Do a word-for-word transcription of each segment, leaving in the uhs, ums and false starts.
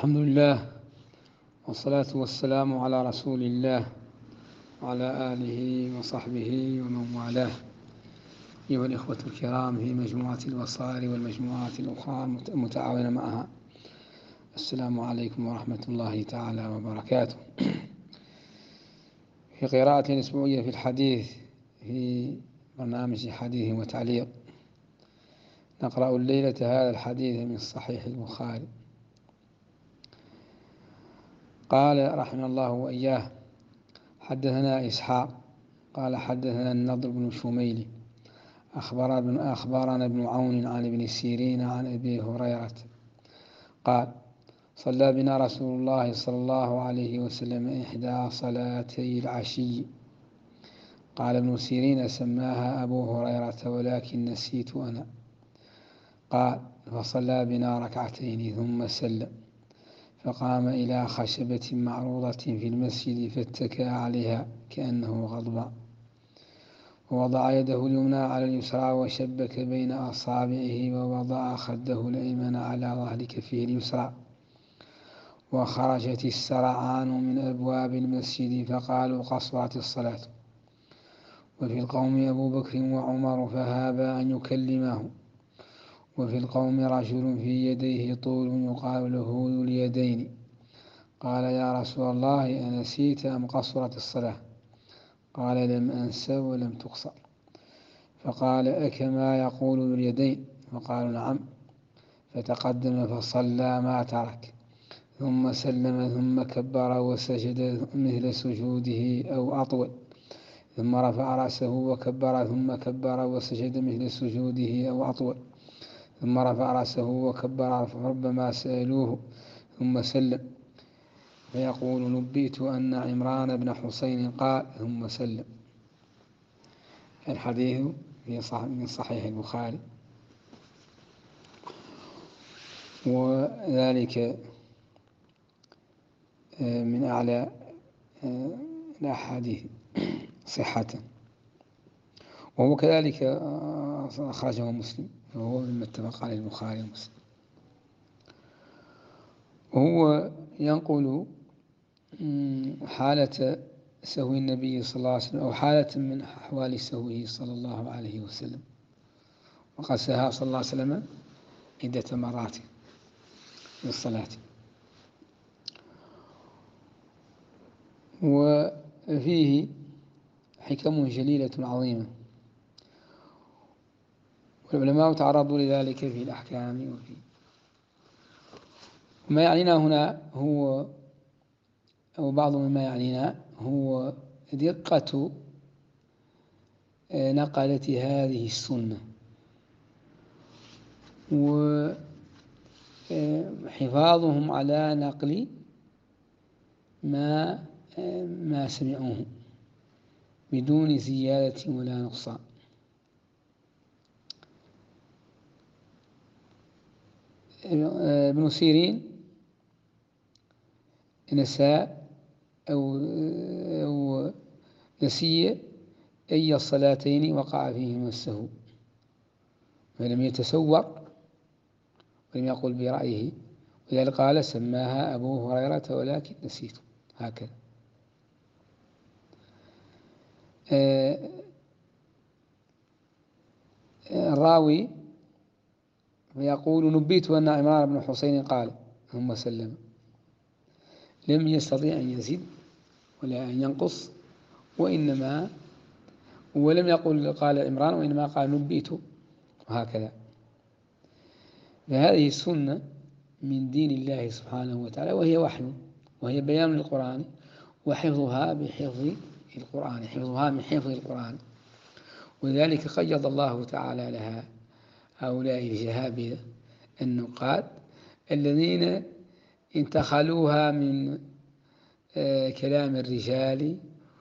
الحمد لله والصلاة والسلام على رسول الله وعلى آله وصحبه ومن والاه. أيها الإخوة الكرام في مجموعة البصائر والمجموعات الأخرى المتعاونة معها، السلام عليكم ورحمة الله تعالى وبركاته. في قراءة أسبوعية في الحديث في برنامج حديث وتعليق، نقرأ الليلة هذا الحديث من صحيح البخاري. قال رحمه الله وإياه: حدثنا إسحاق قال حدثنا النضر بن شميل أخبرنا أخبرنا ابن عون عن ابن سيرين عن أبي هريرة قال: صلى بنا رسول الله صلى الله عليه وسلم إحدى صلاتي العشي. قال ابن سيرين: سماها أبو هريرة ولكن نسيت أنا. قال: فصلى بنا ركعتين ثم سلم، فقام إلى خشبة معروضة في المسجد فاتكى عليها كأنه غضبان، ووضع يده اليمنى على اليسرى وشبك بين أصابعه، ووضع خده الأيمن على ظهر كفه اليسرى. وخرجت السرعان من أبواب المسجد فقالوا: قصرت الصلاة. وفي القوم أبو بكر وعمر فهابا أن يكلمه. وفي القوم رجل في يديه طول يقال له ذو اليدين. قال: يا رسول الله، أنسيت أم قصرت الصلاة؟ قال: لم أنس ولم تقصر. فقال: أكما يقول ذو اليدين؟ فقالوا: نعم. فتقدم فصلى ما ترك، ثم سلم ثم كبر وسجد مثل سجوده أو أطول، ثم رفع رأسه وكبر ثم كبر وسجد مثل سجوده أو أطول، ثم رفع رأسه وكبر فربما سألوه ثم سلم، فيقول: نبئت أن عمران بن حسين قال ثم سلم. الحديث من صحيح البخاري، وذلك من أعلى الأحاديث صحة، وهو كذلك أخرجه مسلم، وهو مما اتفق عليه البخاري ومسلم. وهو ينقل حالة سهو النبي صلى الله عليه وسلم، أو حالة من أحوال سهوه صلى الله عليه وسلم. وقد سهى صلى الله عليه وسلم عدة مرات في الصلاة. وفيه حكم جليلة عظيمة، والعلماء تعرضوا لذلك في الأحكام. وفي ما يعنينا هنا هو أو بعض مما يعنينا هو دقة نقلة هذه السنة، وحفاظهم على نقل ما ما سمعوه بدون زيادة ولا نقصان. ابن سيرين نسى أو, أو نسي أي الصلاتين وقع فيهما السهو، فلم يتسور ولم يقل برأيه، ولذلك قال: سماها أبو هريرة ولكن نسيت. هكذا. الراوي فيقول: نبئت أن عمران بن حسين قال ثم سلم. لم يستطيع أن يزيد ولا أن ينقص، وإنما ولم يقل قال عمران، وإنما قال نبئت، وهكذا. فهذه السنة من دين الله سبحانه وتعالى، وهي وحي، وهي بيان للقرآن، وحفظها بحفظ القرآن، حفظها من حفظ القرآن. ولذلك قيض الله تعالى لها هؤلاء الجهابذة النقاد الذين انتخلوها من كلام الرجال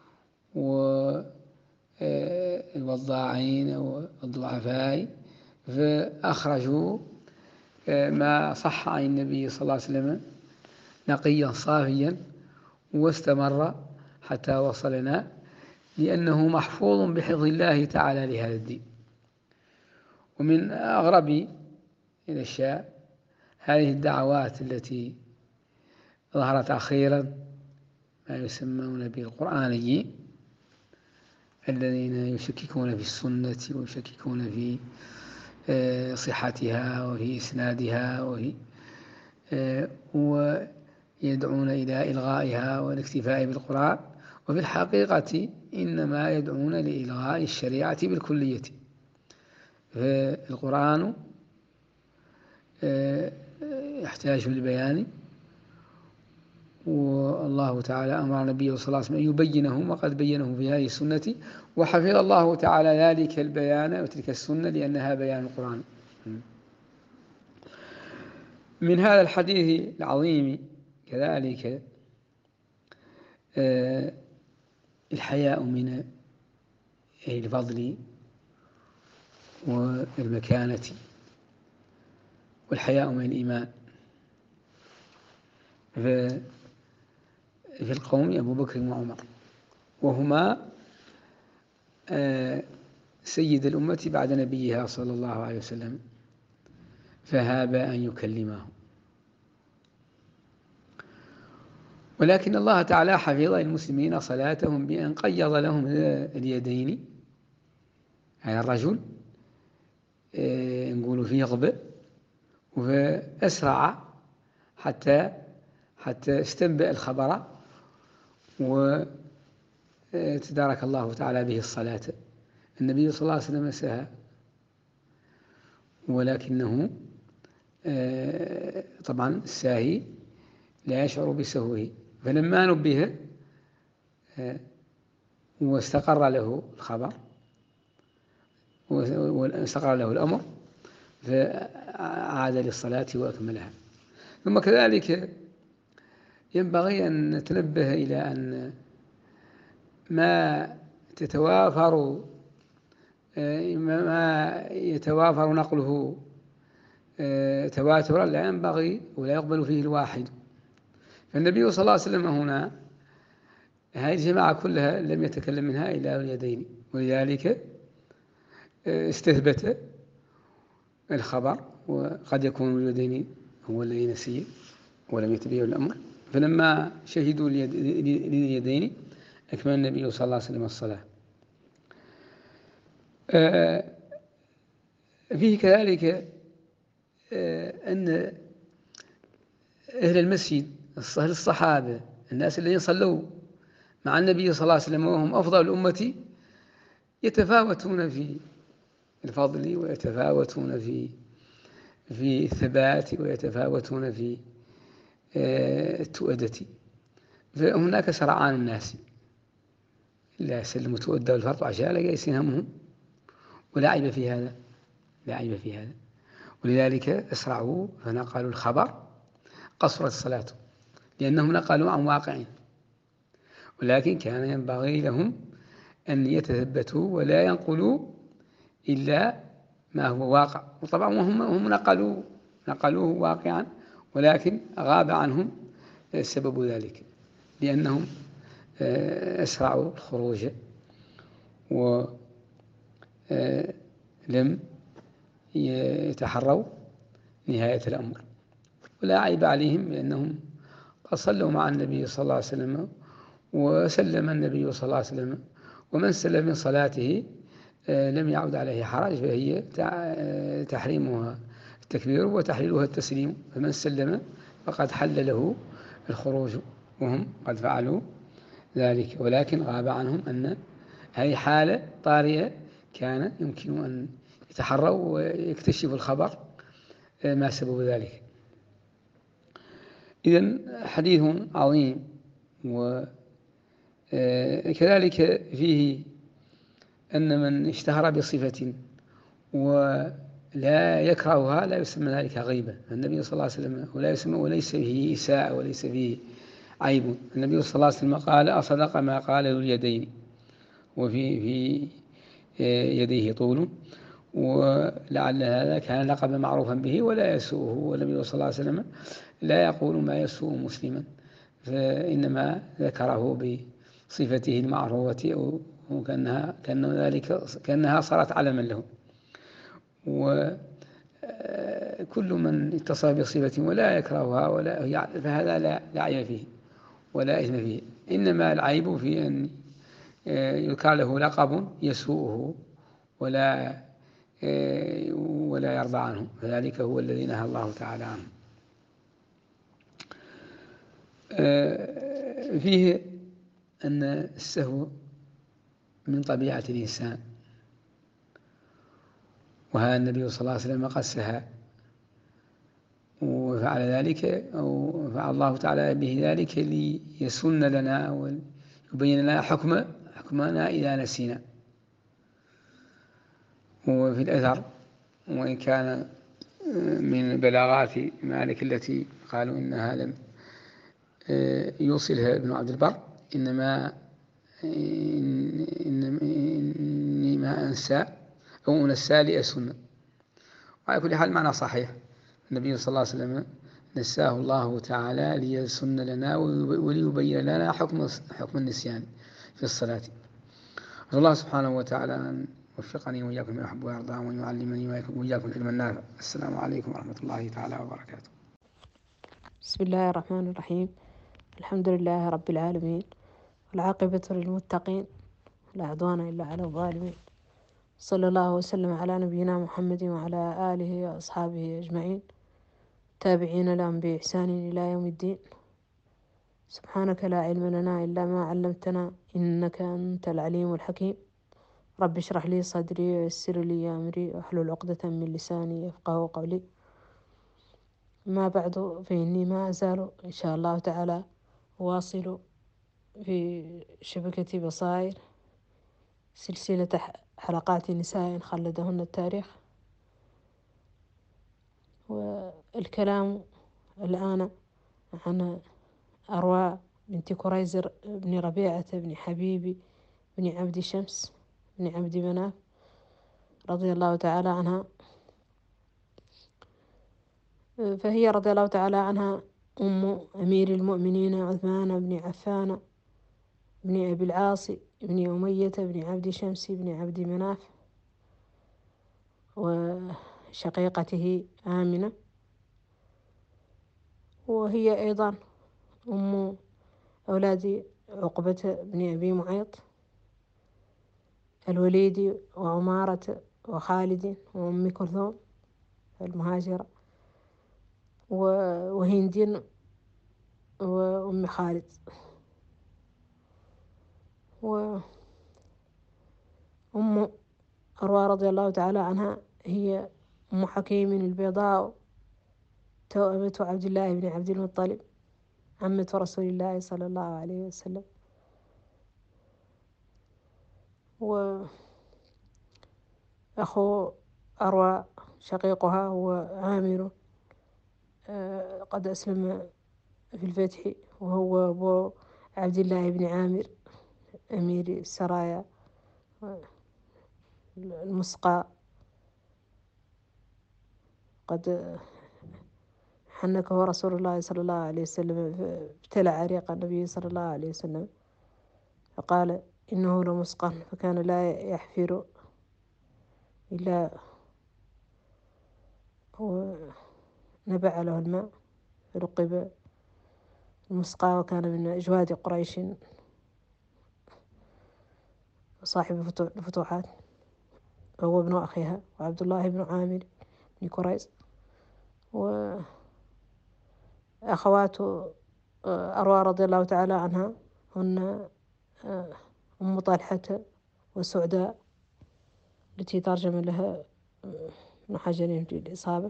والوضاعين والضعفاء، فأخرجوا ما صح عن النبي صلى الله عليه وسلم نقيا صافيا، واستمر حتى وصلنا، لأنه محفوظ بحفظ الله تعالى لهذا الدين. ومن أغرب الأشياء هذه الدعوات التي ظهر تأخيرا ما يسمون بالقرآنيين الذين يشككون في السنة ويشككون في صحتها وفي إسنادها وفي ويدعون إلى إلغائها والاكتفاء بالقرآن، وفي الحقيقة إنما يدعون لإلغاء الشريعة بالكلية. فالقرآن يحتاج للبيان، والله تعالى أمر النبي صلى الله عليه وسلم أن يبينه، وقد بينه في هذه السنة، وحفظ الله تعالى ذلك البيان وتلك السنة لأنها بيان القرآن. من هذا الحديث العظيم كذلك الحياء من الفضل والمكانة، والحياء من الإيمان. في القوم أبو بكر وعمر، وهما سيد الأمة بعد نبيها صلى الله عليه وسلم، فهاب أن يكلمه. ولكن الله تعالى حفظ المسلمين صلاتهم بأن قيض لهم اليدين على الرجل، نقول فيه غبء، فأسرع حتى حتى استنبأ الخبر وتدارك الله تعالى به الصلاة. النبي صلى الله عليه وسلم سهى، ولكنه طبعا الساهي لا يشعر بسهوه، فلما نبه واستقر له الخبر واستقر له الأمر فعاد للصلاة وأكملها. ثم كذلك ينبغي أن نتنبه إلى أن ما تتوافر ما يتوافر نقله تواترا لا ينبغي ولا يقبل فيه الواحد. فالنبي صلى الله عليه وسلم هنا هذه الجماعة كلها لم يتكلم منها إلا اليدين، ولذلك استثبت الخبر، وقد يكون اليدين هو الذي نسي ولم يتبعه الأمر. فلما شهدوا لليدين أكمل النبي صلى الله عليه وسلم الصلاة. فيه كذلك أن أهل المسجد الصحابة الناس الذين صلوا مع النبي صلى الله عليه وسلم وهم أفضل الأمة يتفاوتون في الفضل، ويتفاوتون في في الثبات، ويتفاوتون في التؤدة. فهناك سرعان الناس لا يسلم تؤدى الفرض عشاء لقيس همهم، ولا عيب في هذا، لا عيب في هذا. ولذلك أسرعوا فنقلوا الخبر، قصرت الصلاة لأنهم نقلوا عن واقع، ولكن كان ينبغي لهم أن يتثبتوا ولا ينقلوا إلا ما هو واقع. وطبعا هم هم نقلوا نقلوه واقعا، ولكن غاب عنهم سبب ذلك لأنهم أسرعوا الخروج ولم يتحروا نهاية الأمر. ولا عيب عليهم لأنهم قد صلوا مع النبي صلى الله عليه وسلم، وسلم النبي صلى الله عليه وسلم، ومن سلم من صلاته لم يعود عليه حرج، فهي تحريمها التكبير وتحليلها التسليم. فمن سلم فقد حل له الخروج، وهم قد فعلوا ذلك، ولكن غاب عنهم أن هذه حالة طارئة كان يمكن أن يتحروا ويكتشفوا الخبر ما سبب ذلك. إذن حديث عظيم. وكذلك فيه أن من اشتهر بصفة ولا يكرهها لا يسمى ذلك غيبة. النبي صلى الله عليه وسلم ولا يسمى وليس فيه إساءة وليس فيه عيب. النبي صلى الله عليه وسلم قال: أصدق ما قال ذو اليدين، وفي في يديه طول، ولعل هذا كان لقبا معروفا به ولا يسوءه. والنبي صلى الله عليه وسلم لا يقول ما يسوء مسلما، فإنما ذكره بصفته المعروفة، وكأنها كأنه ذلك كأنها صارت علما له. كل من اتصف بصفة ولا يكرهها ولا فهذا لا لا عيب فيه ولا إثم فيه، إنما العيب في أن يذكر له لقب يسوءه ولا ولا يرضى عنه، فذلك هو الذي نهى الله تعالى عنه. فيه أن السهو من طبيعة الإنسان، وهذا النبي صلى الله عليه وسلم قد سهى وفعل ذلك، أو فعل الله تعالى به ذلك ليسن لنا ويبين لنا حكم حكمنا إذا نسينا. وفي الأثر وإن كان من بلاغات مالك التي قالوا إنها لم يوصلها ابن عبد البر، إنما إني ما أنسى أو أنسى لأسن. وعلى كل حال معنى صحيح، النبي صلى الله عليه وسلم نساه الله تعالى ليسن لنا وليبين لنا حكم حكم النسيان في الصلاة. أسأل الله سبحانه وتعالى أن يوفقني وإياكم ما يحب ويرضى، وأن يعلمني وإياكم العلم النافع. السلام عليكم ورحمة الله تعالى وبركاته. بسم الله الرحمن الرحيم. الحمد لله رب العالمين، والعاقبة للمتقين، لا عدوان إلا على الظالمين. صلى الله وسلم على نبينا محمد وعلى آله وأصحابه أجمعين، تابعين لهم بإحسان إلى يوم الدين. سبحانك لا علم لنا إلا ما علمتنا، إنك أنت العليم الحكيم. رب اشرح لي صدري ويسر لي أمري واحلل عقدة من لساني يفقهوا قولي. ما بعد، فإني ما أزال إن شاء الله تعالى واصل في شبكة بصائر سلسلة حلقات نساء خلدهن التاريخ، والكلام الآن عن أروى بنت كريزر بن ربيعة بن حبيب بن عبد شمس بن عبد مناف رضي الله تعالى عنها. فهي رضي الله تعالى عنها أم أمير المؤمنين عثمان بن عفان بن أبي العاص بن أمية بن عبد شمس بن عبد مناف، وشقيقته آمنة، وهي أيضا أم أولاد عقبة بن أبي معيط، الوليد وعمارة وخالد وأم كلثوم المهاجرة، وهند وأم خالد. وأم أروى رضي الله تعالى عنها هي أم حكيم البيضاء توأمة عبد الله بن عبد المطلب عمة رسول الله صلى الله عليه وسلم. وأخو أروى شقيقها هو عامر، قد أسلم في الفتح، وهو أبو عبد الله بن عامر أمير السرايا المسقى، قد حنكه رسول الله صلى الله عليه وسلم، ابتلع عريق النبي صلى الله عليه وسلم فقال إنه لمسقى، فكان لا يحفر إلا ونبع له الماء، فرقب المسقى، وكان من أجواد قريش صاحب الفتوحات، هو ابن أخيها وعبد الله بن عامر بن كريز. وأخوات أروى رضي الله تعالى عنها هن أم طلحة وسعداء التي ترجم لها ابن حجر في الإصابة.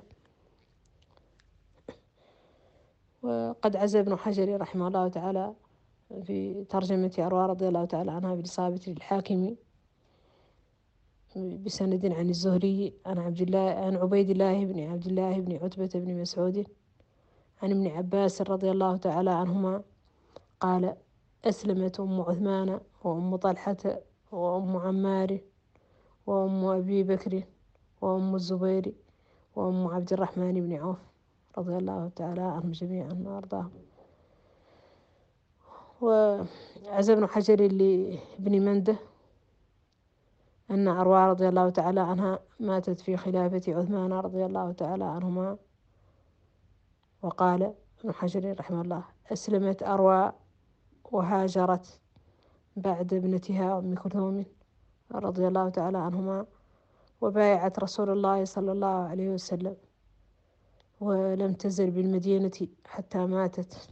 وقد عزى ابن حجر رحمه الله تعالى في ترجمة أروى رضي الله تعالى عنها بالإصابة للحاكم بسند عن الزهري عن عبد الله عن عبيد الله بن عبد الله بن عتبة بن مسعود عن ابن عباس رضي الله تعالى عنهما قال: أسلمت أم عثمان وأم طلحة وأم عمار وأم أبي بكر وأم الزبير وأم عبد الرحمن بن عوف رضي الله تعالى عنهم جميعا وأرضاهم. وعزى ابن حجر لابن منده أن أروى رضي الله تعالى عنها ماتت في خلافة عثمان رضي الله تعالى عنهما. وقال ابن حجر رحمه الله: أسلمت أروى وهاجرت بعد ابنتها أم كلثوم رضي الله تعالى عنهما، وبايعت رسول الله صلى الله عليه وسلم، ولم تزل بالمدينة حتى ماتت.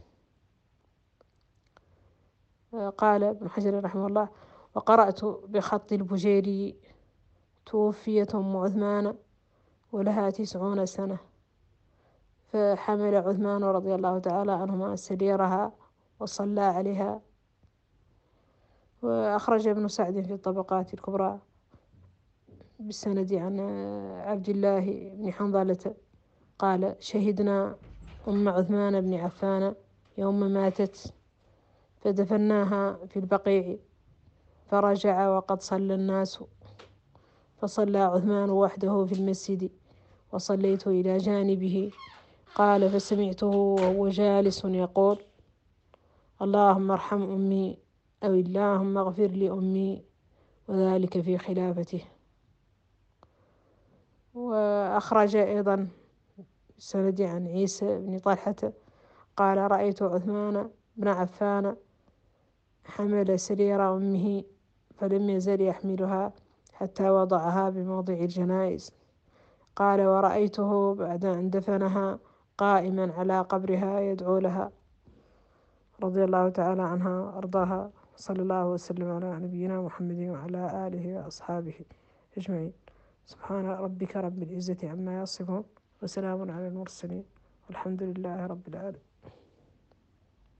قال ابن حجر رحمه الله: وقرأت بخط البجيري: توفيت أم عثمان ولها تسعون سنة، فحمل عثمان رضي الله تعالى عنهما سريرها وصلى عليها. وأخرج ابن سعد في الطبقات الكبرى بالسند عن عبد الله بن حنظلة قال: شهدنا أم عثمان بن عفان يوم ماتت، فدفناها في البقيع، فرجع وقد صلى الناس، فصلى عثمان وحده في المسجد، وصليت إلى جانبه. قال: فسمعته وهو جالس يقول: اللهم ارحم أمي، أو اللهم اغفر لأمي، وذلك في خلافته. وأخرج أيضا سند عن عيسى بن طلحة قال: رأيت عثمان بن عفان حمل سرير أمه، فلم يزل يحملها حتى وضعها بموضع الجنائز. قال: ورأيته بعد أن دفنها قائما على قبرها يدعو لها، رضي الله تعالى عنها وأرضاها، صلى الله وسلم على نبينا محمد وعلى آله وأصحابه أجمعين. سبحان ربك رب العزة عما يصفون، وسلام على المرسلين، والحمد لله رب العالمين.